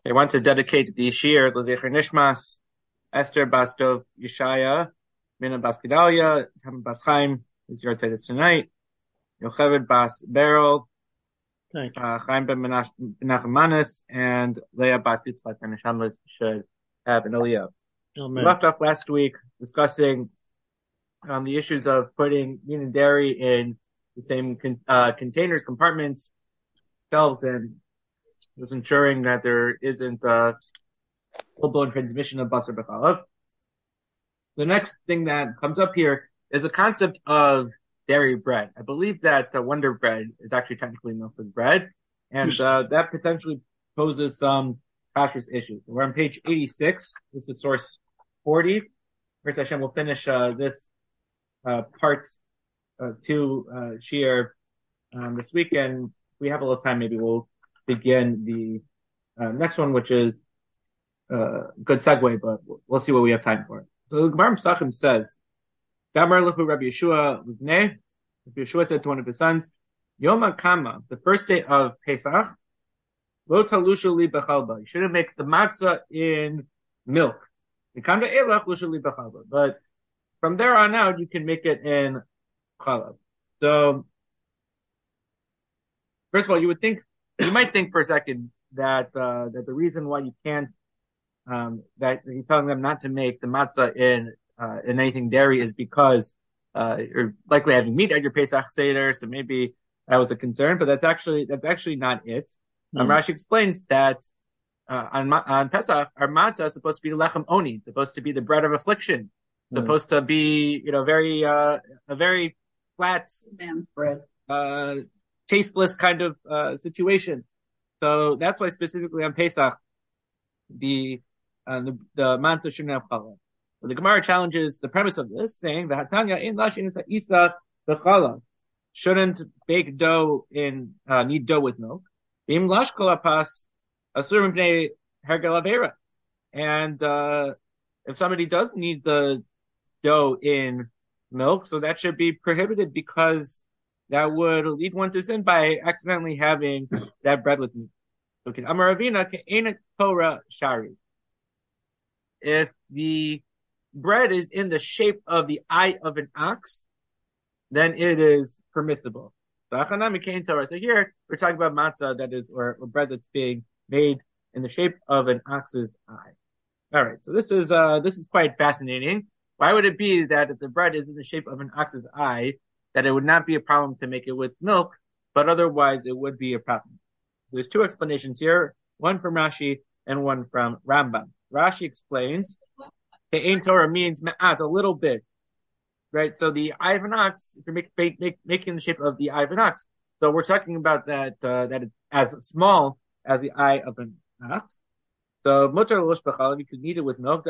They want to dedicate the Shir L'Zecher Nishmas, Esther Bastov Yeshaya, Mina Bas Gedalia, Tam Bas Chaim, is your this tonight. Yocheved Bas Beryl, Chaim Ben Menachem Manis, and Leah Bas Yitzchak and Neshama should have an Aliyah. We left off last week discussing the issues of putting meat and dairy in the same containers, compartments, shelves, and just ensuring that there isn't full-blown transmission of basar b'chalav. The next thing that comes up here is a concept of dairy bread. I believe that Wonder Bread is actually technically milk-fed bread, and that potentially poses some kashrus issues. We're on page 86. This is source 40. First Hashem will finish this part 2 shir this weekend. If we have a little time, maybe we'll begin the next one, which is good segue, but we'll see what we have time for. So the Gemara Pesachim says, Gamar Lechu Rabbi Yeshua Livnei. Rabbi Yeshua said to one of his sons, Yom Kama, the first day of Pesach, Lo talushu li bechalba. You shouldn't make the matzah in milk. But from there on out, you can make it in chalab. So, first of all, you might think for a second that the reason why you can't, that you're telling them not to make the matzah in anything dairy is because you're likely having meat at your Pesach Seder, so maybe that was a concern, but that's actually not it. Rashi explains that on Pesach, our matzah is supposed to be lechem oni, supposed to be the bread of affliction, supposed to be, a very flat man's bread, tasteless kind of situation. So that's why specifically on Pesach, the matzah shouldn't have challah. So the Gemara challenges the premise of this, saying the Hatanya in lashin is isa the challah shouldn't bake dough need dough with milk. Im lash kolapas asur mipnei hergel avera. And if somebody does need the dough in milk, so that should be prohibited because that would lead one to sin by accidentally having that bread with meat. Okay, Amar Ravina ke'ena Torah shari. If the bread is in the shape of the eye of an ox, then it is permissible. So here we're talking about matzah that is, or bread that's being made in the shape of an ox's eye. All right, so this is quite fascinating. Why would it be that if the bread is in the shape of an ox's eye, that it would not be a problem to make it with milk, but otherwise it would be a problem? There's two explanations here, one from Rashi and one from Rambam. Rashi explains, Ke'en Torah means ma'at, a little bit, right? So the eye of an ox, if you're making the shape of the eye of an ox, so we're talking about that it's as small as the eye of an ox. So mutar l'losh b'chalav, you could eat it with milk.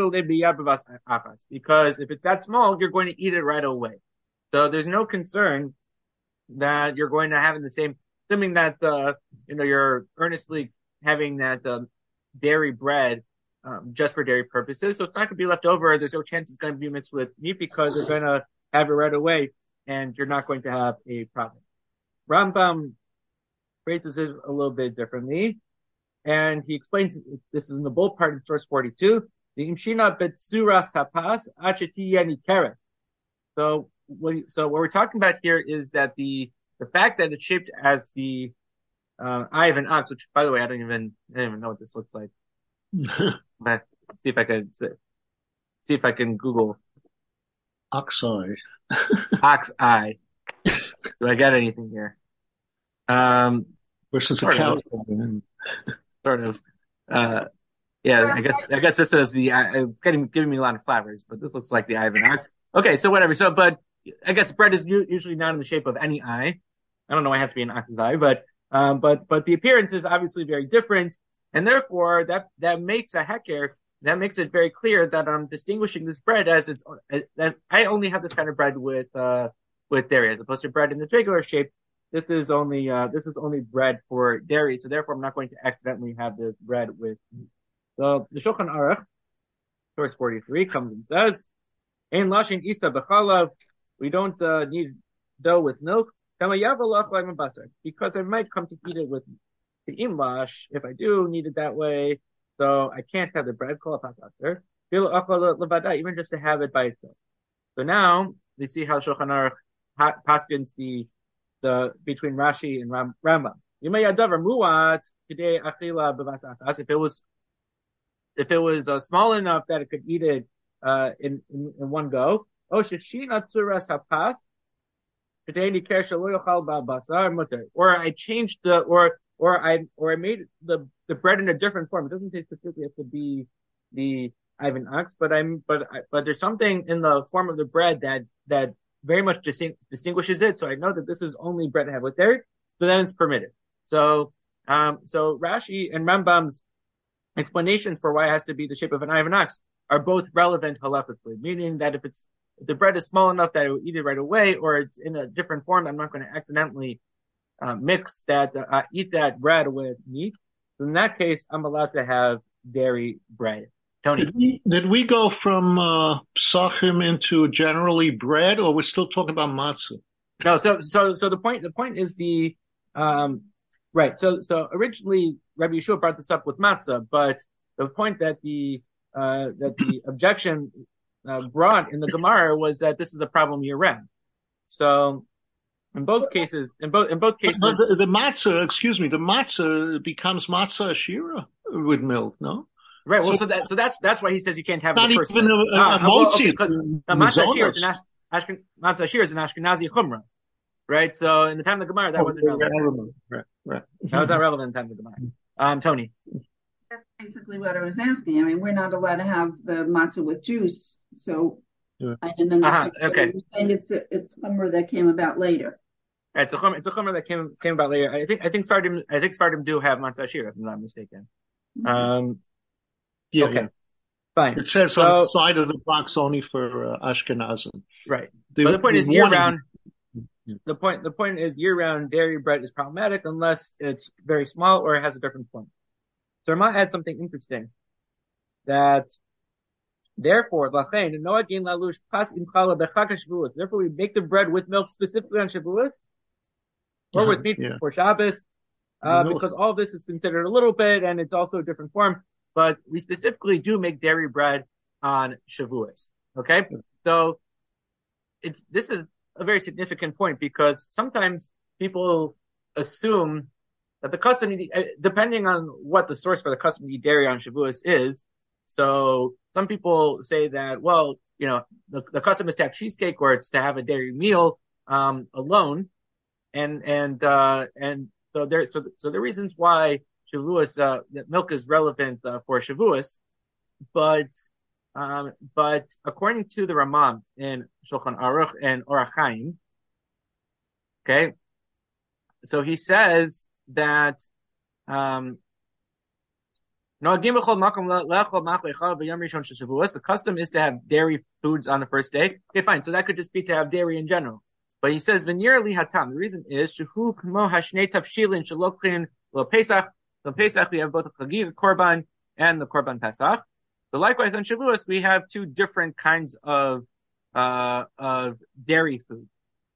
Because if it's that small, you're going to eat it right away. So there's no concern that you're going to have in the same, assuming that you're earnestly having that dairy bread just for dairy purposes. So it's not going to be left over. There's no chance it's going to be mixed with meat because they're going to have it right away, and you're not going to have a problem. Rambam phrases it a little bit differently, and he explains this is in the bold part in source 42. The imshina betsuras hapas achetiyani keret. So what we're talking about here is that the fact that it's shaped as the eye of an ox, which by the way I don't even know what this looks like. But see if I can Google ox eye. Ox eye. Do I get anything here? Versus a cow. Sort of. Yeah, I guess this is it's giving me a lot of flavors, but this looks like the eye of an ox. Okay, so whatever. So, but I guess bread is usually not in the shape of any eye. I don't know why it has to be an ox's eye, but the appearance is obviously very different, and therefore that makes a heker. That makes it very clear that I'm distinguishing this bread as that I only have this kind of bread with dairy, as opposed to bread in the regular shape. This is only bread for dairy, so therefore I'm not going to accidentally have this bread with meat. So the Shulchan Aruch, source 43, comes and says, "Ein lashin isa b'chalav." We don't need dough with milk, because I might come to eat it with meat. the imlash, if I do need it that way, so I can't have the bread call pasafter. Even just to have it by itself. So now we see how Shulchan Aruch paskins the between Rashi and Rambam. If it was small enough that it could eat it in one go. Or I changed or I made the bread in a different form. It doesn't say specifically have to be the Ivan ox, but there's something in the form of the bread that very much distinguishes it. So I know that this is only bread I have with dairy, so then it's permitted. So Rashi and Rambam's explanations for why it has to be the shape of an Ivan ox are both relevant halakhically, meaning that if the bread is small enough that I will eat it right away, or it's in a different form, I'm not going to accidentally eat that bread with meat. So in that case, I'm allowed to have dairy bread. Tony, did we go from psachim into generally bread, or we're still talking about matzah? No. So the point is right. So originally Rabbi Yeshua brought this up with matzah, but the point that the objection brought in the Gemara was that this is a problem year round. So in both cases, but the matzah becomes matzah ashira with milk, no? Right. Well, so that's why he says you can't have not the first. Even because matzah ashir is an Ashkenazi chumrah, right? So in the time of the Gemara, that wasn't relevant. Right. That was not relevant in the time of the Gemara. Tony. That's basically what I was asking. I mean, we're not allowed to have the matzah with juice, so I didn't understand. Okay. And it's chumrah that came about later. Right, it's a chumrah that came about later. I think Sfardim do have matzah ashir, if I'm not mistaken. Yeah, okay. Yeah. Fine. It says on the side of the box only for Ashkenazim. Right. But the point is year round. The point is year round dairy bread is problematic unless it's very small or it has a different form. So I might add something interesting that therefore therefore we make the bread with milk specifically on Shavuot or with meat for Shabbos because all of this is considered a little bit and it's also a different form. But we specifically do make dairy bread on Shavuos. Okay, so this is a very significant point because sometimes people assume that the custom, depending on what the source for the custom to eat dairy on Shavuos is. So some people say that, well, the custom is to have cheesecake or it's to have a dairy meal alone, and so the reasons why Shavuos, that milk is relevant for Shavuos, but according to the Ramam in Shulchan Aruch and Orach Chaim, okay, so he says that the custom is to have dairy foods on the first day. Okay, fine. So that could just be to have dairy in general. But he says the reason is shehu kmo hashnei tafshilin shalokhin lo pesach. So Pesach, we have both the Chagig Korban and the Korban Pesach. So likewise on Shavuos, we have two different kinds of dairy food.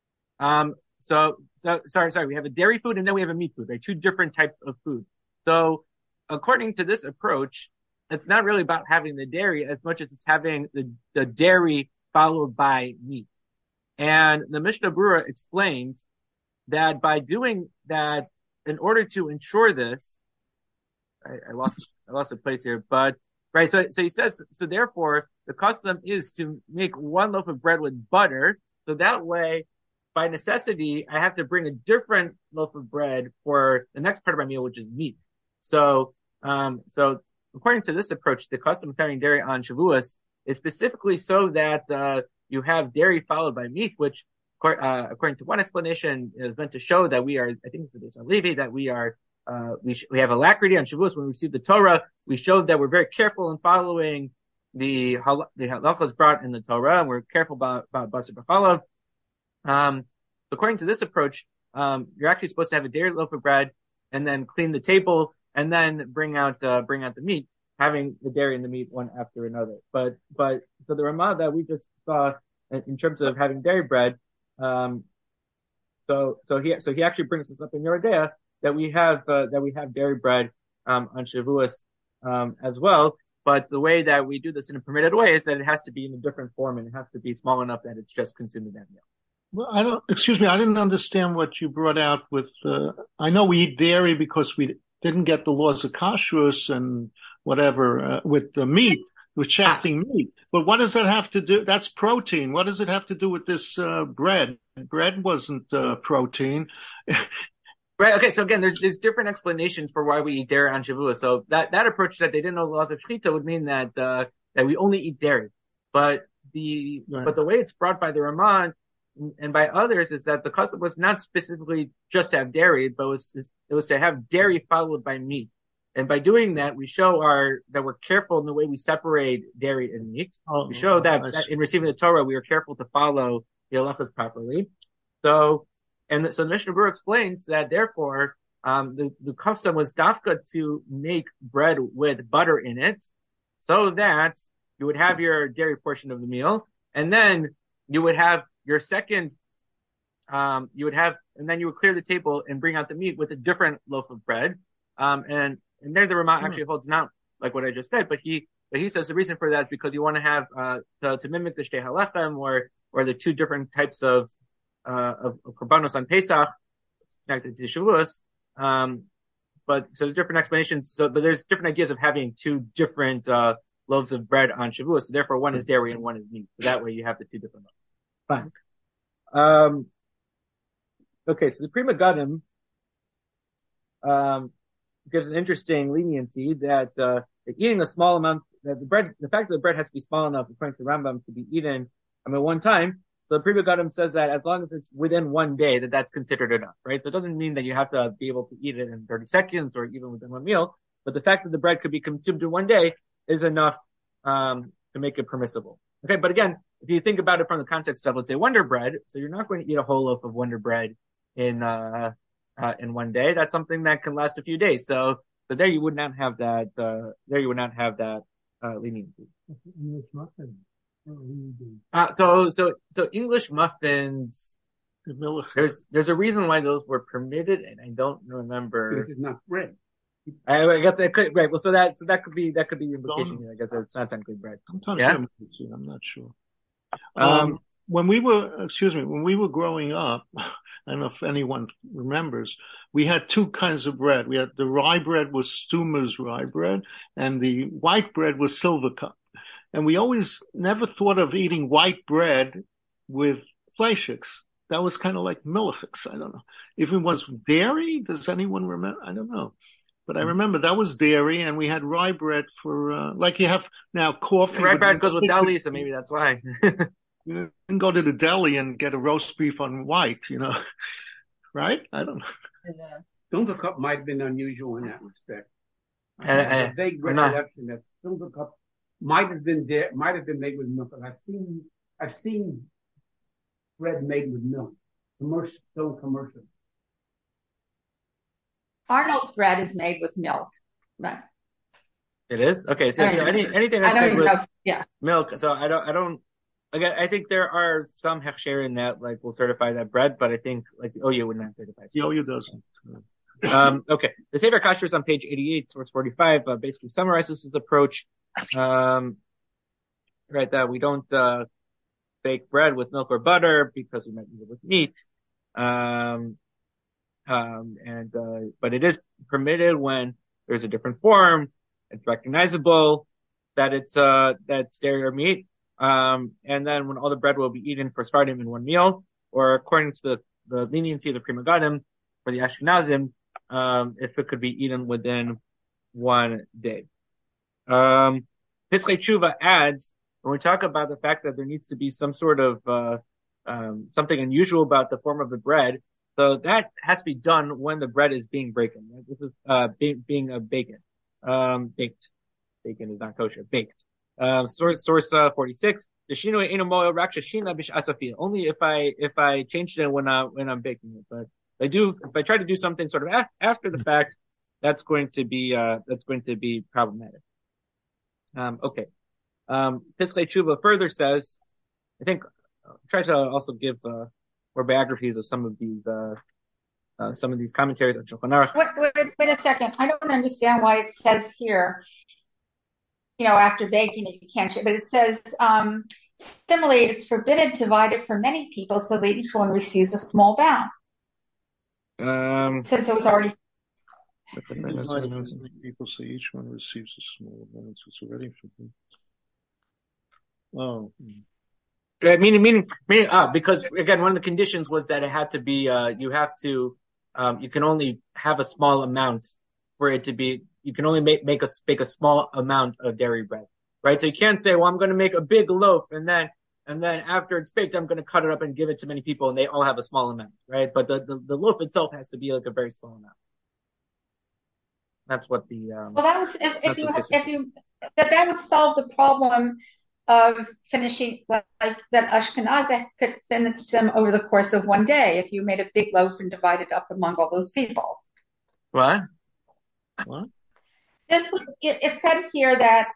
Sorry, we have a dairy food and then we have a meat food, right? Two different types of food. So according to this approach, it's not really about having the dairy as much as it's having the dairy followed by meat. And the Mishnah Berurah explains that by doing that, in order to ensure this, I lost a place here, but right. So he says, so therefore the custom is to make one loaf of bread with butter. So that way, by necessity, I have to bring a different loaf of bread for the next part of my meal, which is meat. So according to this approach, the custom of having dairy on Shavuos is specifically so that, you have dairy followed by meat, which, according to one explanation, is meant to show that we are, I think it's the Beis HaLevi, that we are, we have alacrity on Shavuos when we receive the Torah. We showed that we're very careful in following the halachos brought in the Torah, and we're careful about basar b'chalav. According to this approach, you're actually supposed to have a dairy loaf of bread, and then clean the table, and then bring out the meat, having the dairy and the meat one after another. But so the Ramah that we just saw in terms of having dairy bread, so he actually brings this up in Yoreh De'ah that we have dairy bread on Shavuos as well. But the way that we do this in a permitted way is that it has to be in a different form and it has to be small enough that it's just consumed in that meal. Well, excuse me, I didn't understand what you brought out with, I know we eat dairy because we didn't get the laws of kashrus and whatever, with the meat, with shechting meat. But what does that have to do? That's protein. What does it have to do with this, bread? Bread wasn't, protein. Right. Okay. So again, there's different explanations for why we eat dairy on Shavuot. So that approach that they didn't know the laws of shechita would mean that we only eat dairy. But the way it's brought by the Raman and by others is that the custom was not specifically just to have dairy, but it was to have dairy followed by meat. And by doing that, we show that we're careful in the way we separate dairy and meat. We show that in receiving the Torah, we are careful to follow the halachas properly. So the Mishnah Berurah explains that therefore, the custom was dafka to make bread with butter in it, so that you would have your dairy portion of the meal, and then you would have your second, and then you would clear the table and bring out the meat with a different loaf of bread. And there the Ramah actually holds not like what I just said, but he says the reason for that is because you want to have, to mimic the shtei halechem or the two different types of korbanos on Pesach connected to Shavuos. But so there's different explanations. But there's different ideas of having two different, loaves of bread on Shavuos. So therefore one is dairy and one is meat. So that way you have the two different loaves. Fine. Okay, so the Pri Megadim gives an interesting leniency that eating a small amount, that the fact that the bread has to be small enough, according to the Rambam, to be eaten one time. So the Pri Megadim says that as long as it's within one day, that's considered enough, right? So it doesn't mean that you have to be able to eat it in 30 seconds or even within one meal, but the fact that the bread could be consumed in one day is enough to make it permissible. Okay, but again, if you think about it from the context of, let's say, Wonder Bread, so you're not going to eat a whole loaf of Wonder Bread in one day. That's something that can last a few days. So there you would not have that. Leniency. English muffins. So English muffins. There's a reason why those were permitted, and I don't remember. It's not bread. I guess it could, right. Well, so that could be the implication here. I guess it's not technically bread. Sometimes I'm not sure. When we were growing up, I don't know if anyone remembers, we had two kinds of bread. We had the rye bread was Stuma's rye bread, and the white bread was Silvercup. And we always never thought of eating white bread with fleischiks. That was kind of like milchiks. I don't know. If it was dairy, does anyone remember? I don't know. But I remember that was dairy, and we had rye bread for, like you have now coffee. Rye bread goes with deli, so maybe that's why. You can go to the deli and get a roast beef on white, right? I don't know. Silver cup might have been unusual in that respect. I have a vague recollection that silver cup might have been made with milk. But I've seen bread made with milk. Commercial. Arnold's bread is made with milk, right? It is? Okay, so anything that's made with milk. So I don't. Again, I think there are some hechsherim that will certify that bread, but I think the OU would not certify. The OU doesn't. Okay, the Sefer Kasher is on page 88, source 45. Basically summarizes this approach. Right, that we don't bake bread with milk or butter because we might eat it with meat. But it is permitted when there's a different form, it's recognizable that it's dairy or meat. And then when all the bread will be eaten for Sephardim in one meal, or according to the leniency of the Pri Megadim for the Ashkenazim, if it could be eaten within one day. Pischei Tshuva adds, when we talk about the fact that there needs to be some sort of something unusual about the form of the bread, so that has to be done when the bread is being broken. Right? This is being a bacon, baked. Bacon is not kosher. Baked. Source 46. Only if I changed it when I'm baking it. But if I try to do something sort of after the fact, that's going to be problematic. Okay. Pischei Tshuva further says, I think, try to also give more biographies of some of these some of these commentaries on Shulchan Aruch. Wait a second. I don't understand why it says here, after baking it, you can't share. But it says, similarly, it's forbidden to divide it for many people so that each one receives a small bound. Since it was already... People say each one receives a small amount. It's already forbidden. Oh. Meaning, because again, one of the conditions was that it had to be, you can only have a small amount for it to be, you can only make a small amount of dairy bread, right? So you can't say, well, I'm going to make a big loaf and then after it's baked, I'm going to cut it up and give it to many people and they all have a small amount, right? But the loaf itself has to be like a very small amount. That's what the, well, that was, that would solve the problem of finishing, like that Ashkenazi could finish them over the course of one day if you made a big loaf and divided up among all those people. What? It said here that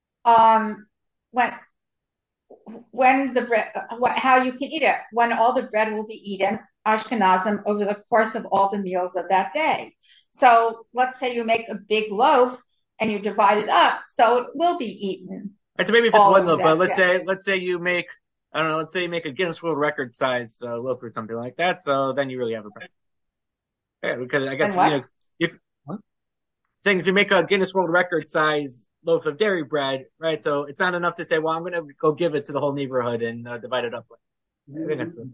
when the bread, how you can eat it, when all the bread will be eaten, Ashkenazim, over the course of all the meals of that day. So let's say you make a big loaf and you divide it up, so it will be eaten. Right, so maybe if it's one loaf, but let's say you make, I don't know, let's say you make a Guinness World Record sized loaf or something like that. So then you really have a problem. Yeah, because I guess saying if you make a Guinness World Record size loaf of dairy bread, right? So it's not enough to say, well, I'm going to go give it to the whole neighborhood and divide it up. I think that's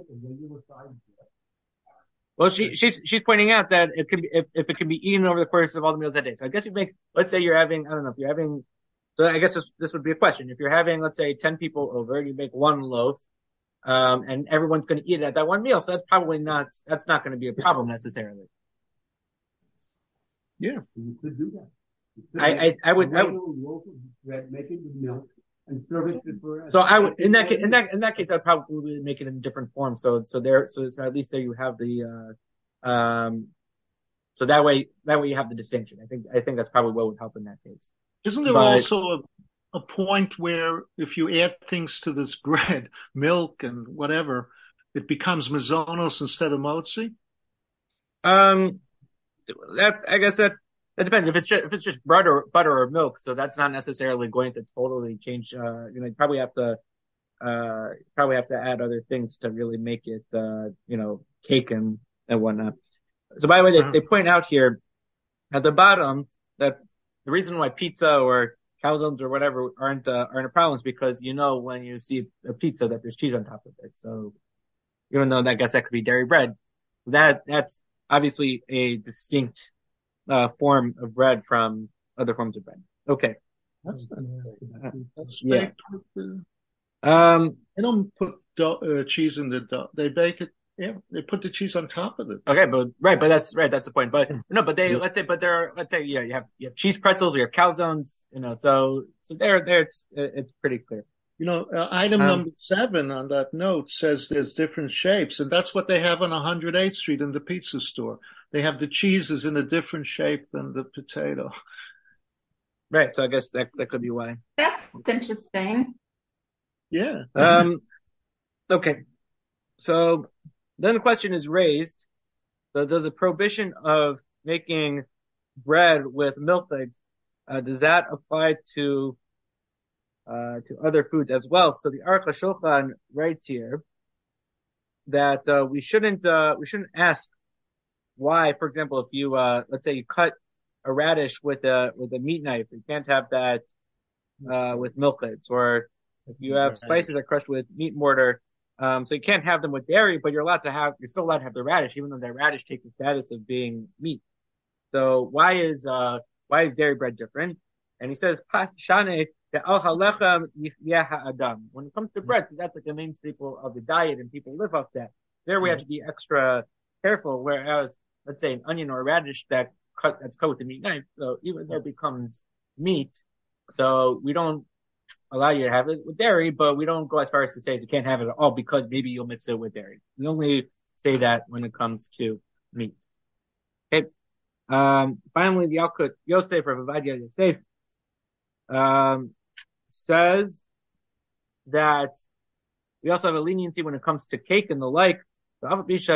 well, she's pointing out that it can be, if it can be eaten over the course of all the meals that day. So I guess you make, let's say you're having, I don't know, if you're having, so I guess this would be a question. If you're having, let's say 10 people over, you make one loaf, and everyone's going to eat it at that one meal. So that's not going to be a problem necessarily. Yeah. You could do that. I would loaf of bread, make it with milk and serve it for. So I would, in that case, I'd probably make it in a different form. So at least there you have the, so that way you have the distinction. I think that's probably what would help in that case. Isn't there also a point where if you add things to this bread, milk and whatever, it becomes mazonos instead of motzi? I guess that depends. If it's just butter or milk, so that's not necessarily going to totally change. You probably have to add other things to really make it, cake and whatnot. So by the way, they point out here at the bottom that the reason why pizza or calzones or whatever aren't a problem is because when you see a pizza that there's cheese on top of it. So even though I guess that could be dairy bread, that's obviously a distinct form of bread from other forms of bread. Okay. That's yeah. They don't put cheese in the dough. They bake it. Yeah, they put the cheese on top of it. Okay, but that's the point. But no, but they let's say you have cheese pretzels or you have calzones, so there it's pretty clear. Item number 7 on that note says there's different shapes, and that's what they have on 108th Street in the pizza store. They have the cheeses in a different shape than the potato. Right, so I guess that could be why. That's interesting. Yeah. Okay. So then the question is raised. So does the prohibition of making bread with milk, does that apply to other foods as well? So the Aruch HaShulchan writes here that we shouldn't ask why. For example, if you let's say you cut a radish with a meat knife, you can't have that with milk lids, or if you have spices that are crushed with meat mortar, so you can't have them with dairy, but you're still allowed to have the radish, even though that radish takes the status of being meat. So why is dairy bread different? And he says, when it comes to bread, that's like the main staple of the diet and people live off that. There we have to be extra careful, whereas let's say an onion or a radish that's cut with a meat knife, so even though it becomes meat, so we don't allow you to have it with dairy, but we don't go as far as to say you can't have it at all because maybe you'll mix it with dairy. We only say that when it comes to meat. Okay. Finally, the Yalkut Yosef or Vadia Yosef says that we also have a leniency when it comes to cake and the like. So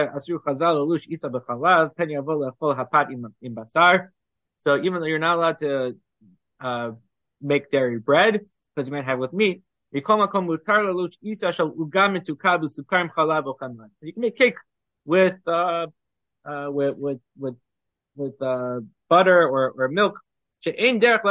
even though you're not allowed to make dairy bread, because you might have with meat, you can make cake with butter or milk. So you're not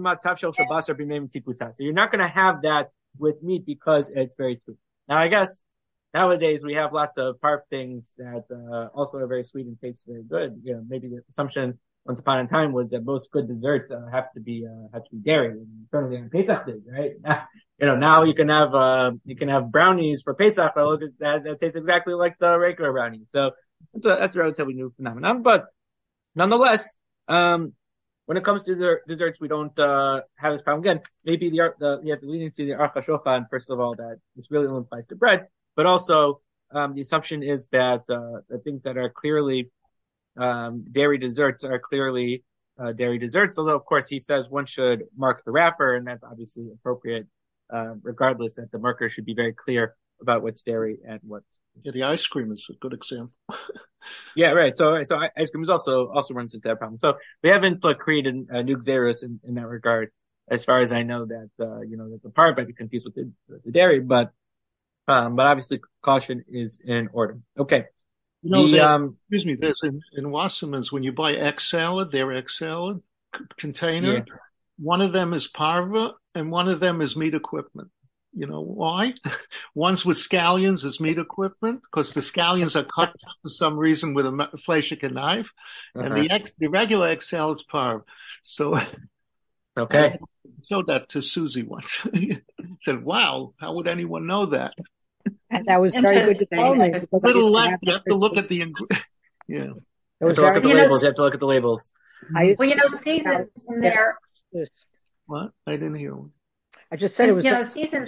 going to have that with meat because it's very sweet. Now, I guess nowadays we have lots of parv things that also are very sweet and taste very good. You know, maybe the assumption once upon a time was that most good desserts have to be dairy. And certainly on Pesach days, right? You know, now you can have brownies for Pesach that taste exactly like the regular brownies. So that's a relatively new phenomenon. But nonetheless, when it comes to the desserts, we don't have this problem. Again, maybe you have to lean into the Aruch HaShulchan, first of all, that this really only applies to bread, but also the assumption is that the things that are clearly dairy desserts are clearly dairy desserts, although, of course, he says one should mark the wrapper, and that's obviously appropriate, regardless that the marker should be very clear about what's dairy and what's... Yeah, the ice cream is a good example. Yeah, right. So ice cream is also runs into that problem. So we haven't created a new xeris in that regard, as far as I know. That that the parv might be confused with the dairy, but obviously caution is in order. Okay. Excuse me. There's in Wasserman's when you buy their egg salad container. Yeah. One of them is parva and one of them is meat equipment. You know why? One's with scallions as meat equipment because the scallions are cut for some reason with a fleischiker knife, and the regular egg salad's parv. So, okay, I showed that to Susie once. Said, "Wow, how would anyone know that?" And that was very good to tell me. You have to look at the yeah. You have to look at the labels. You have to look at the labels. Seasons in there. What? I didn't hear one. I just said it was. Seasons.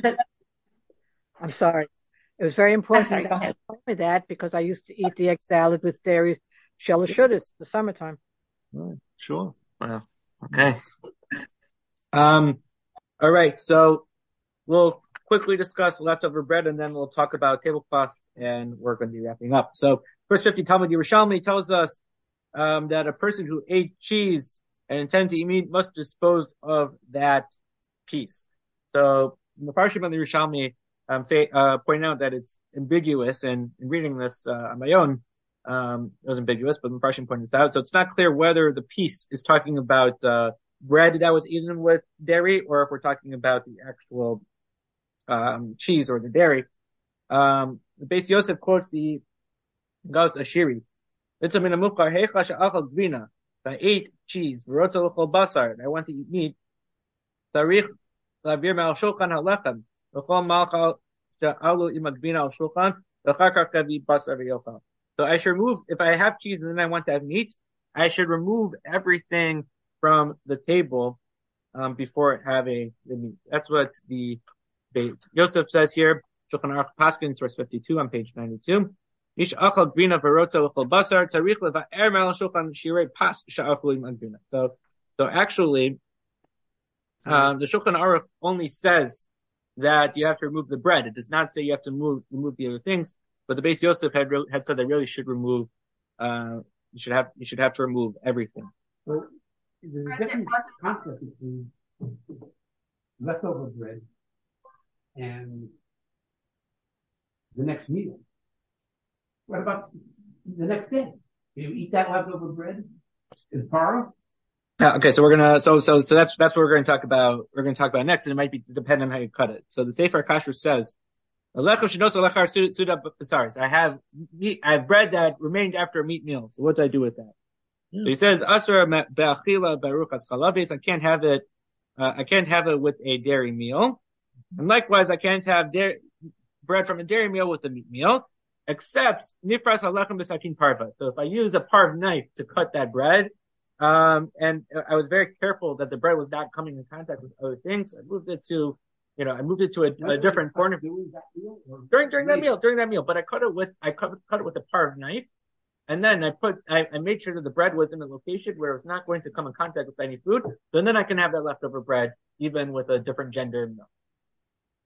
I'm sorry. It was very important to tell me that because I used to eat the egg salad with dairy shalashudis in the summertime. Right. Sure. Wow. Okay. All right. So we'll quickly discuss leftover bread, and then we'll talk about tablecloth, and we're going to be wrapping up. So, verse 50, Talmud Yerushalmi tells us that a person who ate cheese and intended to eat meat must dispose of that piece. So, the Parshim and the Yerushalmi point out that it's ambiguous, and in reading this on my own, it was ambiguous, but the Parshim pointed this out. So, it's not clear whether the piece is talking about bread that was eaten with dairy, or if we're talking about the actual cheese or the dairy. The Beis Yosef quotes the Gas Ashiri. It's a minamukar heicha she'achal gvina. If I ate cheese, v'rotza l'chol basar, and I want to eat meat, tarich lavir me'al shulchan halechem, v'chol malchal she'alu im gvina al shulchan, v'char kach kavi basar v'yochal. So I should remove, if I have cheese and then I want to have meat, I should remove everything from the table before having the meat. That's what the Beis Yosef says here. Shulchan Aruch Paskins, verse 52 on page 92. Ish achal grina v'rotza l'chol basar tzarich leva'er me'al shulchan shirei pas she'achlu im grina. So actually, the Shulchan Aruch only says that you have to remove the bread. It does not say you have to remove the other things. But the Beis Yosef had said that really should remove. You should have to remove everything. So there's a different concept between leftover bread and the next meal. What about the next day? Do you eat that leftover bread? Is parva? Okay, so we're gonna so that's what we're gonna talk about. We're gonna talk about next, and it might be dependent on how you cut it. So the Sefer Kashrut says, I have bread that remained after a meat meal. So what do I do with that? So he says, Asur be'achila beruchas chalabis. I can't have it with a dairy meal. And likewise, I can't have bread from a dairy meal with a meat meal, except nifras halechem b'sakin parva. So if I use a parv knife to cut that bread, and I was very careful that the bread was not coming in contact with other things, I moved it to a different corner during that meal. But I cut it with a parv knife, and then I made sure that the bread was in a location where it was not going to come in contact with any food. So then I can have that leftover bread even with a different gender meal.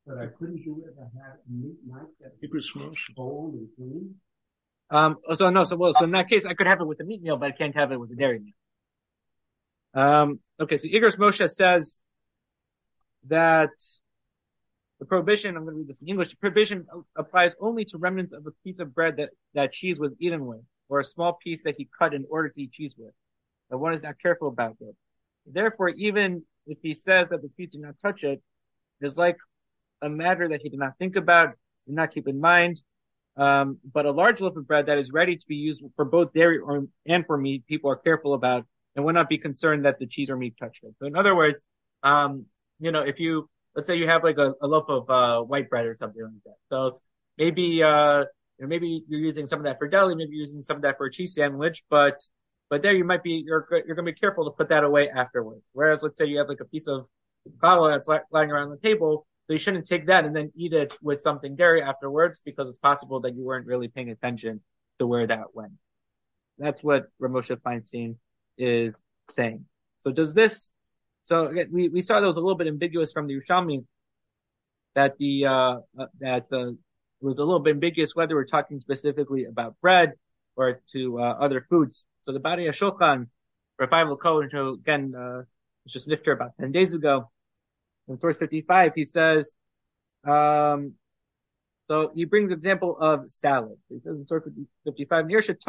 But couldn't you ever have a meat knife that was cold and clean? So in that case, I could have it with a meat meal, but I can't have it with a dairy meal. Okay, so Igros Moshe says that the prohibition, I'm going to read this in English, the prohibition applies only to remnants of a piece of bread that cheese was eaten with, or a small piece that he cut in order to eat cheese with. But one is not careful about it. Therefore, even if he says that the piece did not touch it, it's like a matter that he did not think about, did not keep in mind. But a large loaf of bread that is ready to be used for both dairy and for meat, people are careful about and would not be concerned that the cheese or meat touched it. So in other words, if you, let's say you have like a loaf of white bread or something like that. So maybe maybe you're using some of that for deli, maybe you're using some of that for a cheese sandwich, but there you're going to be careful to put that away afterwards. Whereas let's say you have like a piece of challah that's lying around the table, so you shouldn't take that and then eat it with something dairy afterwards, because it's possible that you weren't really paying attention to where that went. That's what Rav Moshe Feinstein is saying. So again, we saw that was a little bit ambiguous from the Yerushalmi, that it was a little bit ambiguous whether we're talking specifically about bread or to other foods. So the Bari HaShulchan, Rabbi Cohen, who again was just nifter about 10 days ago, in source 55, he says, so he brings example of salad. He says in source 55,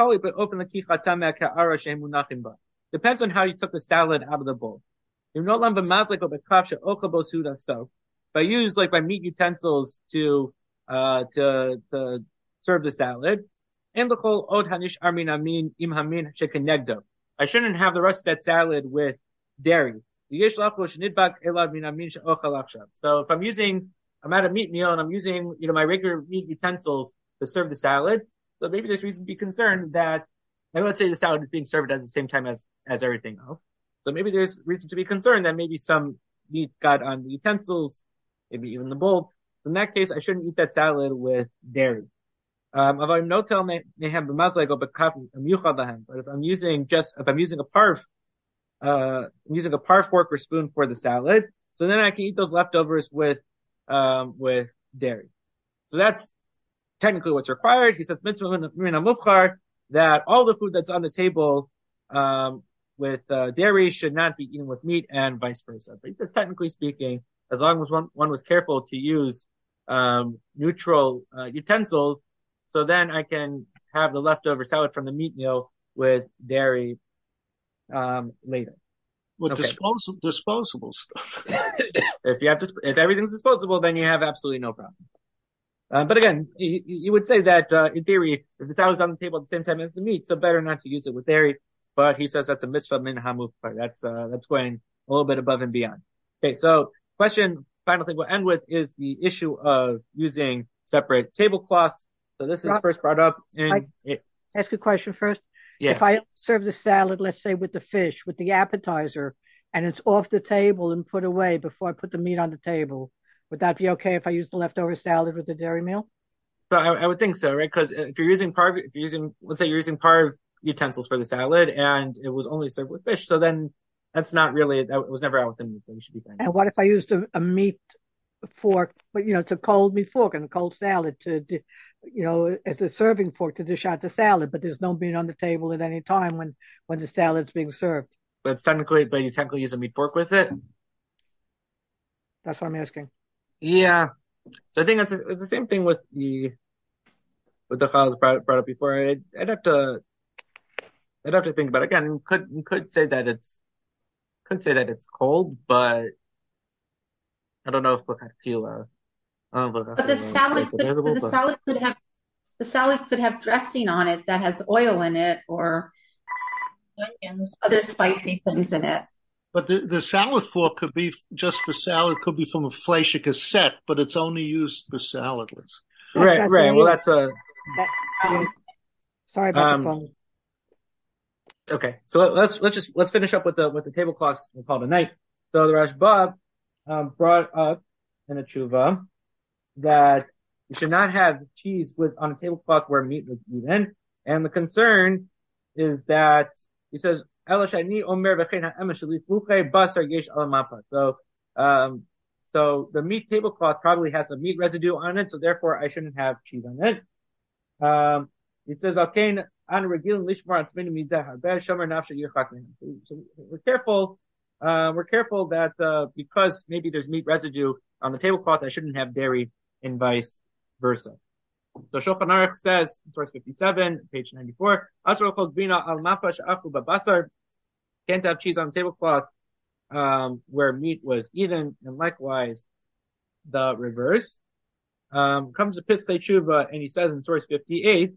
depends on how you took the salad out of the bowl. If I use like my meat utensils to serve the salad, I shouldn't have the rest of that salad with dairy. So if I'm at a meat meal and I'm using, my regular meat utensils to serve the salad, so maybe there's reason to be concerned that, let's say the salad is being served at the same time as everything else. So maybe there's reason to be concerned that maybe some meat got on the utensils, maybe even the bowl. In that case, I shouldn't eat that salad with dairy. But if I'm using a parve fork or spoon for the salad, so then I can eat those leftovers with dairy. So that's technically what's required. He says that all the food that's on the table with dairy should not be eaten with meat, and vice versa. But he says, technically speaking, as long as one was careful to use neutral utensils, so then I can have the leftover salad from the meat meal with dairy later. With disposable stuff. If everything's disposable, then you have absolutely no problem. But again, you would say that in theory, if the salad's on the table at the same time as the meat, so better not to use it with dairy. But he says that's a mitzvah min hamufar. That's going a little bit above and beyond. Okay, so final thing we'll end with is the issue of using separate tablecloths. So this is first brought up ask a question first. Yeah. If I serve the salad, let's say with the fish, with the appetizer, and it's off the table and put away before I put the meat on the table, would that be okay if I use the leftover salad with the dairy meal? So I would think so, right? Because if you're using let's say you're using parve utensils for the salad and it was only served with fish, so then that was never out with the meat, so you should be fine. And what if I used a meat fork, but it's a cold meat fork and a cold salad as a serving fork to dish out the salad, but there's no meat on the table at any time when the salad's being served. But you technically use a meat fork with it? That's what I'm asking. Yeah. So I think it's the same thing with the challahs brought up before. I'd have to think about it. Again, you could say that it's cold, but I don't know if but the salad could have dressing on it that has oil in it, or onions, other spicy things in it. But the salad fork could be just for salad, could be from a fleischer cassette, but it's only used for saladless. Right. Well, that's sorry about the phone. Okay, so let's finish up with the tablecloths. We'll call it a night. So the Rashba brought up in a tshuva that you should not have cheese on a tablecloth where meat was eaten, and the concern is that he says so So the meat tablecloth probably has some meat residue on it, so therefore I shouldn't have cheese on it. It says, "Alkein an regilin lishmar atzmenu mizeh harbeh shomer nafshe yirchak minhem." So we're careful. We're careful that because maybe there's meat residue on the tablecloth, I shouldn't have dairy, and vice versa. So Shulchan Aruch says, source 57, page 94, "Asher l'chol gvina al mapa she'achu babasar." Can't have cheese on the tablecloth where meat was eaten, and likewise the reverse. Comes to Piskei Tshuva, and he says in source 58,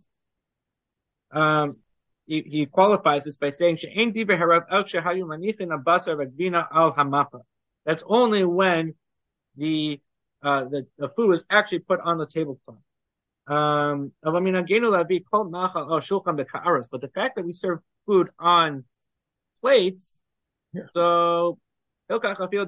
he qualifies this by saying, "She'ein divrei harav el shehayu manichin abasar v'gvina al hamapa." That's only when the food was actually put on the tablecloth. But the fact that we serve food on plates, so so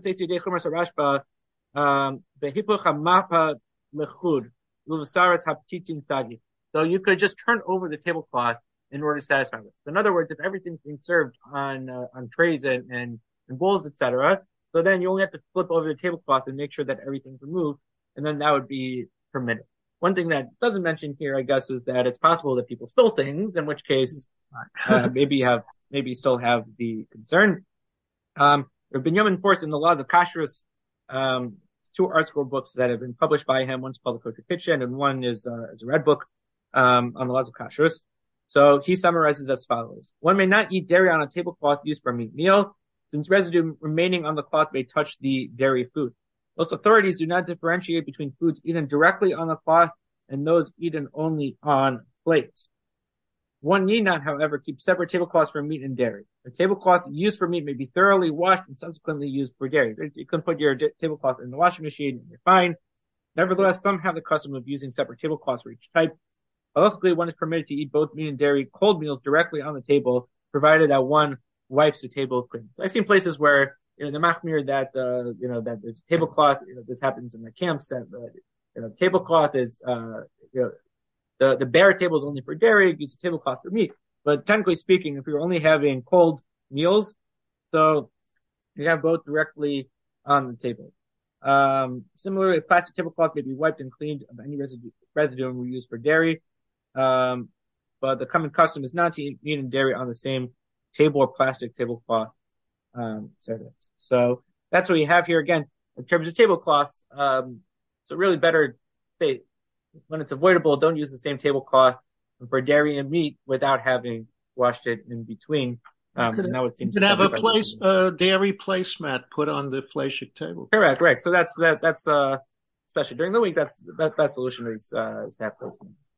you could just turn over the tablecloth in order to satisfy it. In other words, if everything's being served on trays and bowls, etc., so then you only have to flip over the tablecloth and make sure that everything's removed, and then that would be permitted. One thing that doesn't mention here, I guess, is that it's possible that people spill things, in which case maybe still have the concern. Binyamin Force in the Laws of Kashrus, 2 ArtScroll books that have been published by him. One's called The Kosher Kitchen, and one is a red book on the Laws of Kashrus. So he summarizes as follows: one may not eat dairy on a tablecloth used for a meat meal, since residue remaining on the cloth may touch the dairy food. Most authorities do not differentiate between foods eaten directly on the cloth and those eaten only on plates. One need not, however, keep separate tablecloths for meat and dairy. A tablecloth used for meat may be thoroughly washed and subsequently used for dairy. You can put your tablecloth in the washing machine and you're fine. Nevertheless, some have the custom of using separate tablecloths for each type. Halachically, one is permitted to eat both meat and dairy cold meals directly on the table, provided that one wipes the table clean. So I've seen places where the machmir that that there's a tablecloth. This happens in the camps. That tablecloth is the bare table is only for dairy. Use a tablecloth for meat. But technically speaking, if you're only having cold meals, so you have both directly on the table. Similarly, a plastic tablecloth may be wiped and cleaned of any residue and reused for dairy. But the common custom is not to eat meat and dairy on the same table or plastic tablecloth. So that's what we have here again in terms of tablecloths. So really better say when it's avoidable, don't use the same tablecloth for dairy and meat without having washed it in between. Now it seems you could have a dairy placemat put on the fleshik table. Correct. So that's especially during the week. That solution is to have those.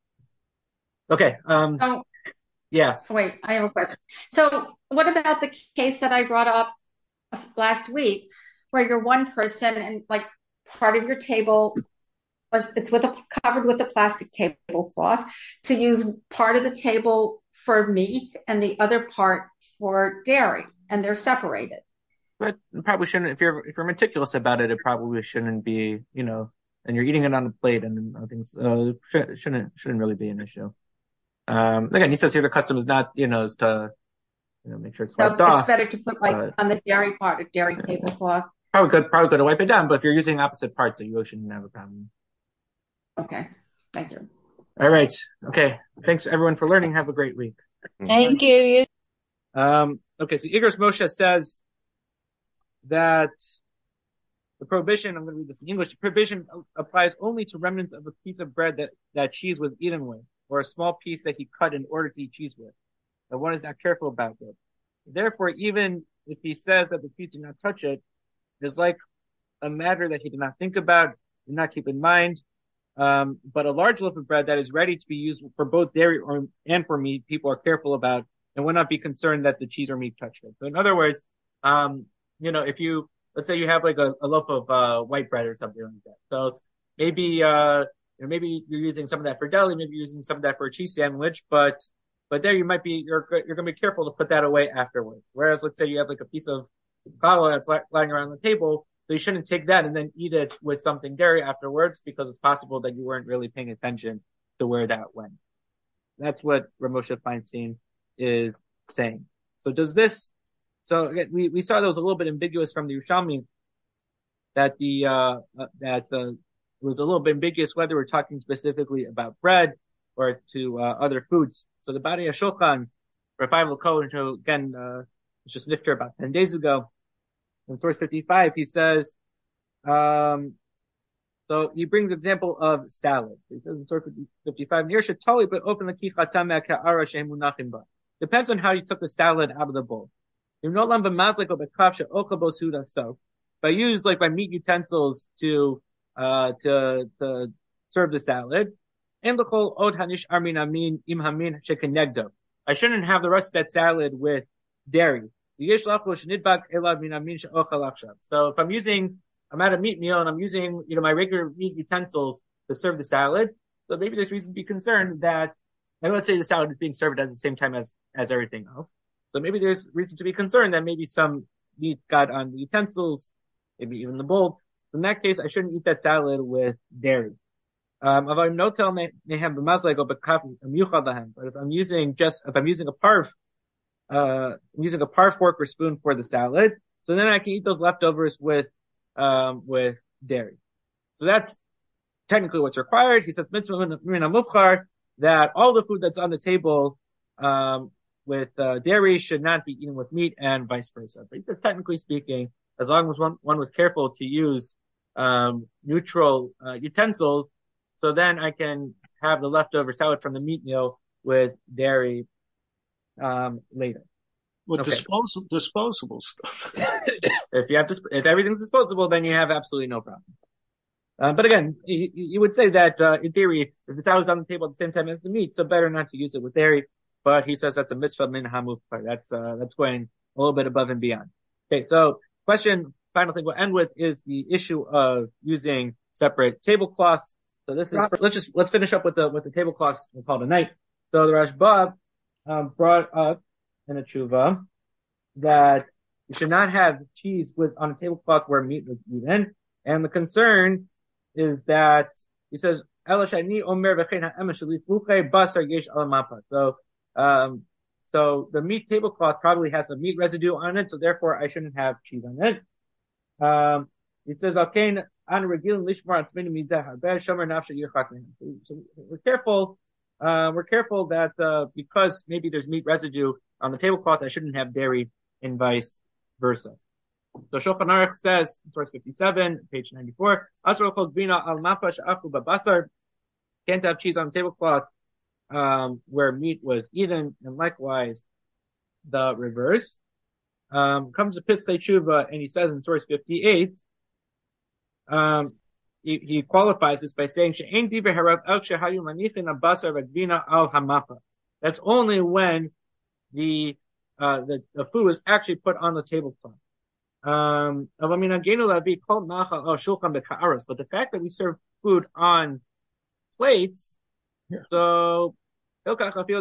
Okay. Yeah. So wait, I have a question. So what about the case that I brought up last week, where you're one person and like part of your table, it's covered with a plastic tablecloth, to use part of the table for meat and the other part for dairy, and they're separated. But it probably shouldn't. If you're meticulous about it, it probably shouldn't be. And you're eating it on a plate and things. Shouldn't really be an issue. Again, he says here the custom is not, is to, make sure it's wiped off. It's better to put on the dairy part, a dairy tablecloth. Probably good to wipe it down, but if you're using opposite parts, you really shouldn't have a problem. Okay. Thank you. All right. Okay. Thanks everyone for learning. Have a great week. Thank you. Okay. So Igros Moshe says that the prohibition, I'm going to read this in English, the prohibition applies only to remnants of a piece of bread that cheese was eaten with, or a small piece that he cut in order to eat cheese with. That one is not careful about it. Therefore, even if he says that the piece did not touch it, it's like a matter that he did not think about, did not keep in mind. But a large loaf of bread that is ready to be used for both dairy and for meat, people are careful about and would not be concerned that the cheese or meat touched it. So in other words, if you, let's say you have like a loaf of white bread or something like that. So maybe maybe you're using some of that for deli, maybe you're using some of that for a cheese sandwich, but there you're going to be careful to put that away afterwards. Whereas let's say you have like a piece of challah that's lying around the table, so you shouldn't take that and then eat it with something dairy afterwards, because it's possible that you weren't really paying attention to where that went. That's what Rav Moshe Feinstein is saying. So again, we saw that was a little bit ambiguous from the Yerushalmi. that it was a little bit ambiguous whether we're talking specifically about bread or to other foods. So the Bari HaShulchan, Rabbi Cohen, who again was just nifter about 10 days ago, in source 55, he says, so he brings example of salad. He says in source 55, depends on how you took the salad out of the bowl. If I use by meat utensils to serve the salad, I shouldn't have the rest of that salad with dairy. So if I'm at a meat meal and I'm using, my regular meat utensils to serve the salad, so maybe there's reason to be concerned that, let's say the salad is being served at the same time as everything else. So maybe there's reason to be concerned that maybe some meat got on the utensils, maybe even the bowl. In that case, I shouldn't eat that salad with dairy. But if I'm using a parv fork or spoon for the salad, so then I can eat those leftovers with dairy. So that's technically what's required. He says that all the food that's on the table with dairy should not be eaten with meat, and vice versa. But he says, technically speaking, as long as one was careful to use neutral utensils, so then I can have the leftover salad from the meat meal with dairy later. With disposable stuff. If everything's disposable, then you have absolutely no problem. But again, you would say that in theory, if the salad is on the table at the same time as the meat, so better not to use it with dairy. But he says that's a mitzvah min hamufkar. That's going a little bit above and beyond. Okay, so final thing we'll end with is the issue of using separate tablecloths. So this is let's finish up with the tablecloths. We'll call it a night. So the Rashba brought up in a tshuva that you should not have cheese on a tablecloth where meat was eaten, and the concern is that he says so the meat tablecloth probably has some meat residue on it, so therefore I shouldn't have cheese on it. It says so we're careful that because maybe there's meat residue on the tablecloth, I shouldn't have dairy, and vice versa. So Shulchan Aruch says, source 57, page 94, can't have cheese on the tablecloth where meat was eaten, and likewise the reverse. Comes to Piskei Tshuva, and he says in source 58, he qualifies this by saying, that's only when the food was actually put on the tablecloth. But the fact that we serve food on plates, so so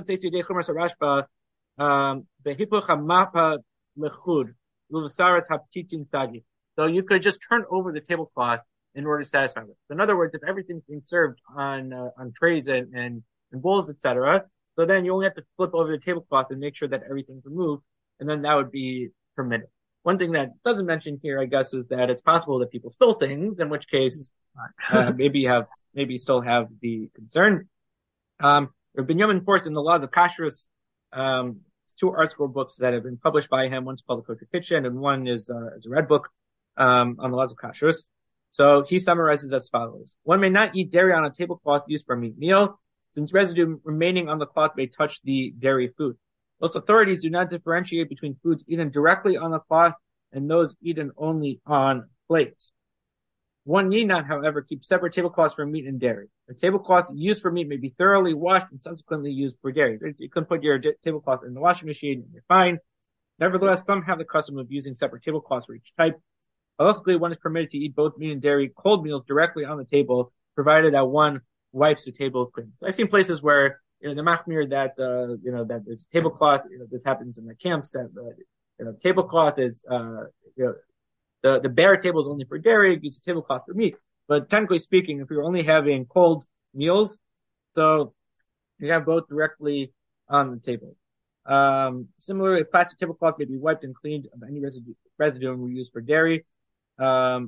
you could just turn over the tablecloth in order to satisfy it. So in other words, if everything's being served on trays and bowls, etc., so then you only have to flip over the tablecloth and make sure that everything's removed, and then that would be permitted. One thing that doesn't mention here, I guess, is that it's possible that people spill things, in which case maybe still have the concern. Binyamin enforced in the Laws of Kashrus, 2 ArtScroll books that have been published by him. One's called The Kosher Kitchen, and one is a red book on the Laws of Kashrus. So he summarizes as follows: one may not eat dairy on a tablecloth used for a meat meal, since residue remaining on the cloth may touch the dairy food. Most authorities do not differentiate between foods eaten directly on the cloth and those eaten only on plates. One need not, however, keep separate tablecloths for meat and dairy. A tablecloth used for meat may be thoroughly washed and subsequently used for dairy. You can put your tablecloth in the washing machine and you're fine. Nevertheless, some have the custom of using separate tablecloths for each type. Luckily, one is permitted to eat both meat and dairy cold meals directly on the table, provided that one wipes the table clean. So I've seen places where the machmir that that there's a tablecloth. This happens in the camps. That tablecloth is the bare table is only for dairy. Use a tablecloth for meat. But technically speaking, if you're only having cold meals, so you have both directly on the table. Similarly, a plastic tablecloth may be wiped and cleaned of any residue and reused for dairy.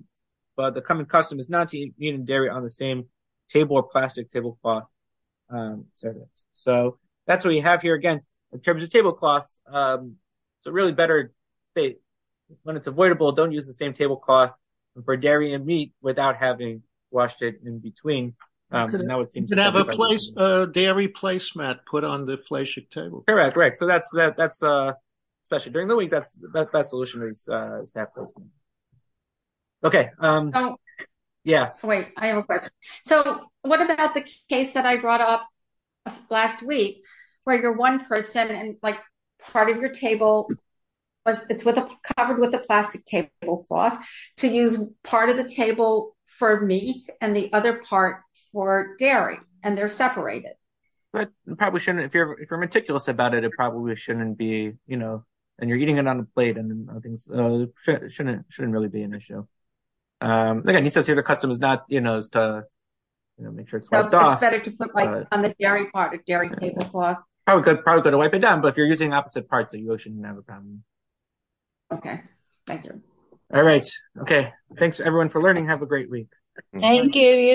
but the common custom is not to eat meat and dairy on the same table or plastic tablecloth servings. So that's what we have here again in terms of tablecloths. So really better when it's avoidable, don't use the same tablecloth for dairy and meat without having washed it in between. And that would seem to have a dairy placemat put on the fleishik table. Correct. So that's especially during the week. That's the best solution is to have placemat. Okay. Yeah. So wait, I have a question. So what about the case that I brought up last week, where you're one person and like part of your table, but it's covered with a plastic tablecloth, to use part of the table for meat and the other part for dairy, and they're separated. But it probably shouldn't. If you're meticulous about it, it probably shouldn't be. And you're eating it on a plate and things. It shouldn't really be an issue. Again, he says here the custom is not, is to, make sure it's wiped off. It's better to put on the dairy part, a dairy tablecloth. Probably good to wipe it down, but if you're using opposite parts, you shouldn't have a problem. Okay. Thank you. All right. Okay. Thanks everyone for learning. Have a great week. Thank you.